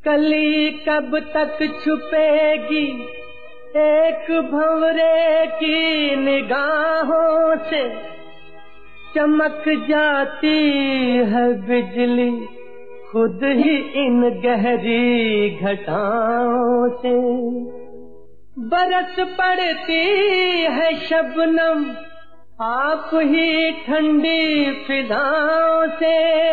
कली कब तक छुपेगी एक भंवरे की निगाहों से। चमक जाती है बिजली खुद ही इन गहरी घटाओं से। बरस पड़ती है शबनम आप ही ठंडी फिजाओं से।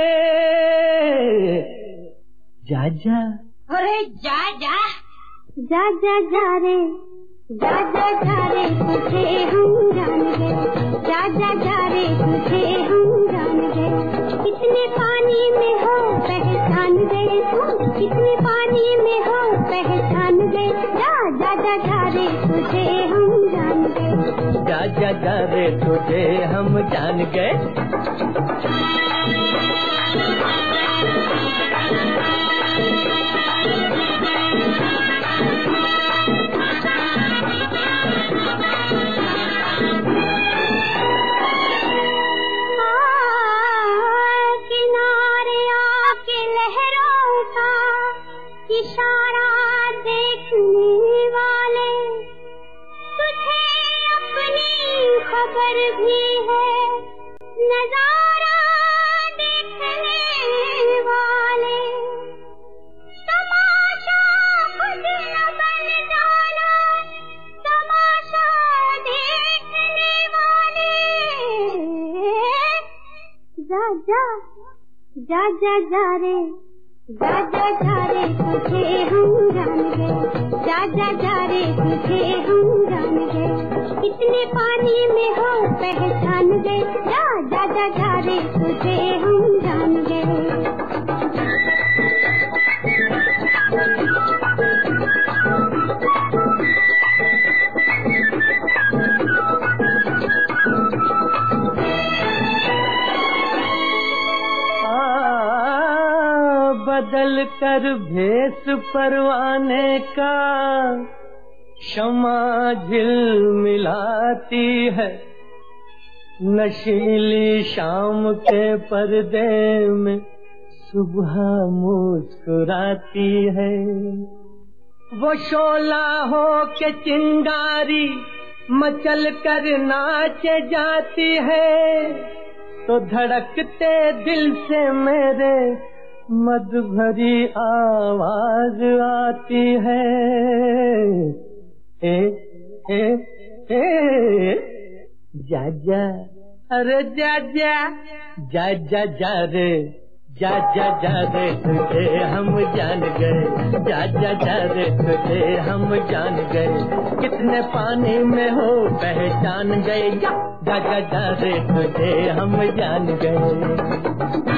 जा जा, अरे जा जा जा जा जा रे, जा जा जा रे तुझे हम जान गए। जा जा जा रे तुझे हम जान गए। कितने पानी में हो पहचान गए तुम, कितने पानी में हो पहचान गए। जा जा जा जा रे तुझे हम जान गए। जा जा जा रे तुझे हम जान गए। इशारा देखने वाले तुझे अपनी खबर भी है। नजारा देखने वाले तमाशा खुद न बन जाना, तमाशा देखने वाले। जा जा जा जा जा रे, जा जा जा रे तुझे हम जान गए। जा जा जा रे तुझे हम जान गए। कितने पानी में हो पहचान गए। जा जा जा जा रे तुझे हम जान गए। बदल कर भेस परवाने का शमा झिलमिलाती है। नशीली शाम के पर्दे में सुबह मुस्कुराती है। वो शोला हो के चिंगारी मचल कर नाच जाती है। तो धड़कते दिल से मेरे मद भरी आवाज आती है। जा जा, अरे जा जा, जा जा जा रे, जा जा जा रे तुझे हम जान गए। जा जा जा रे तुझे हम जान गए। कितने पानी में हो पहचान गए। जा जा जा जा रे तुझे हम जान गए।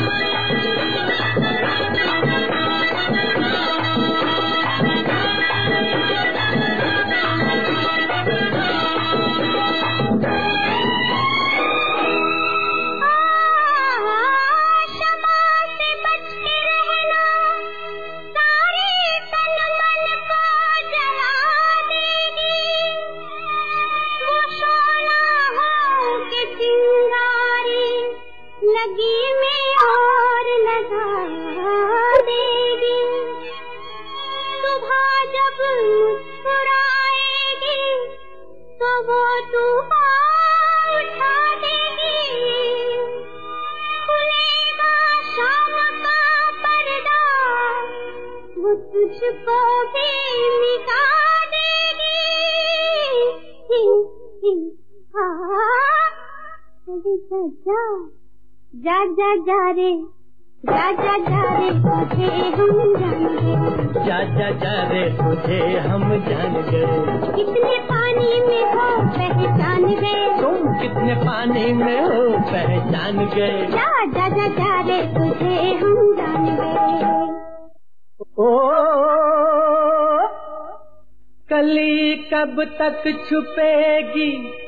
तुझको भी मिटा देगी। जा जा जा रे, जा जा जा रे तुझे हम जान गए। जा जा जा रे तुझे हम जान गए। कितने पानी में हो पहचान गए। तुम कितने पानी में हो पहचान गए। जा जा जा जा रे तुझे हम जान गए। ओ कली कब तक छुपेगी